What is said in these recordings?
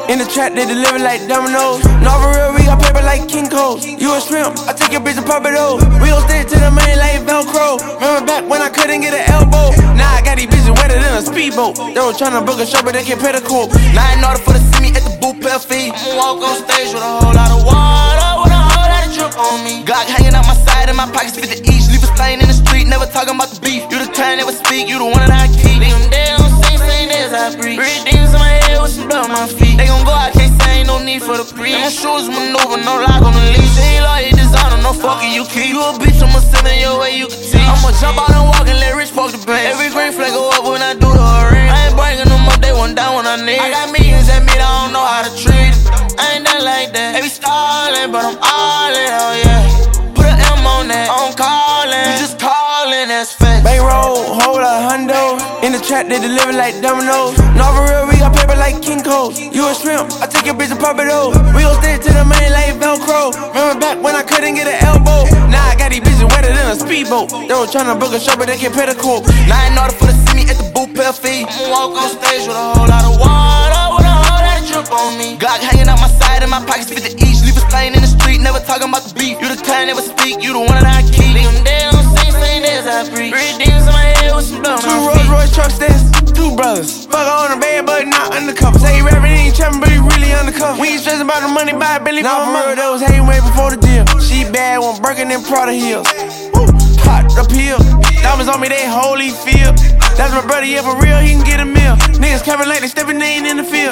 In the trap, they deliver like dominoes. No, for real, we got paper like King Cole. You a shrimp, I take your bitch and pop it over. We gon' stick to the main like Velcro. Remember back when I couldn't get an elbow? Now I got these bitches wetter than a speedboat. They was tryna book a show, but they can't pay the court. Now in order for to see me at the booth, pale fee, I'ma walk on stage with a whole lot of water, with a whole lot of drip on me. Glock hanging out my side and my pockets 50 each. Leave a stain in the street, never talking about the beef. You the kind, never speak, you the one that I keep. Leave them dead on scene, saying as I breathe. Red demons in my head with some blood on my feet. They gon' go, I can't say ain't no need for the pre. My shoes maneuver, no lock on the leash. Ain't loyal designer, no fucking you keep. You a bitch, I'ma send in your way, you can teach. I'ma jump out and walk and let Rich poke the bank. Every green flag go up when I do the ring. I ain't bringing them up, they want down when I need. I got millions that mean I don't know how to treat it. I ain't done like that. They be stalling, but I'm all in, oh yeah. Put an M on that, I'm calling. You just calling, that's fact. Bankroll, hold a hundo. In the trap, they deliver like dominoes. No, for real, we got paper like King Cole. You a shrimp, I take your bitch and pop it over. We gon' stick to the main like Velcro. Remember back when I couldn't get an elbow? Now I got these bitches wetter than a speedboat. They was tryna book a show, but they can't pay the court. Now in order for to see me at the booth, pale fee, I'ma walk on stage with a whole lot of water, with a whole lot of drip on me. Glock hanging out my side and my pockets 50 each. Leave a stain in the street, never talking about the beef. You the kind, never speak, you the one that I keep. Leave them dead on scene, saying as I breathe. Red demons in my head with some blood on my feet. 2 Rolls Royce trucks, that's 2 brothers. Fuck on the bed, but not undercover. Say he rapping, he ain't trapping, but he really undercover. We ain't stressing about the money, buy a Bentley for my mother. That was hating way before the deal. She bad, one Birkin and Prada heels. Hot up here, diamonds on me, they holy feel. That's my brother, yeah, for real, he can get a meal. Niggas coming like they stepping, they ain't in the field.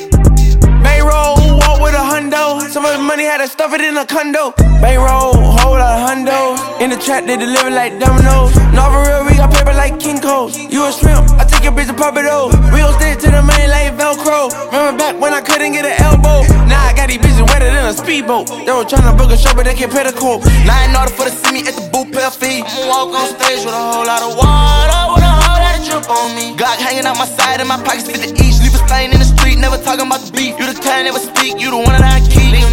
Bankroll, walk with a hundo. Some of his money had to stuff it in a condo. Bankroll, hold a hundo. In the trap, they deliver like dominoes. No, for real, we got paper like King Cole. You a shrimp, I take your bitch and pop it over. We gon' stick to the main like Velcro. Remember back when I couldn't get an elbow? Now I got these bitches wetter than a speedboat. They was tryna book a show, but they can't pay the court. Now in order for to see me at the booth, pale fee, I'ma walk on stage with a whole lot of water, with a whole lot of drip on me. Glock hanging out my side and my pockets 50 each. Leave a stain in the street, never talking about the beef. You the kind, never speak, you the one that I keep.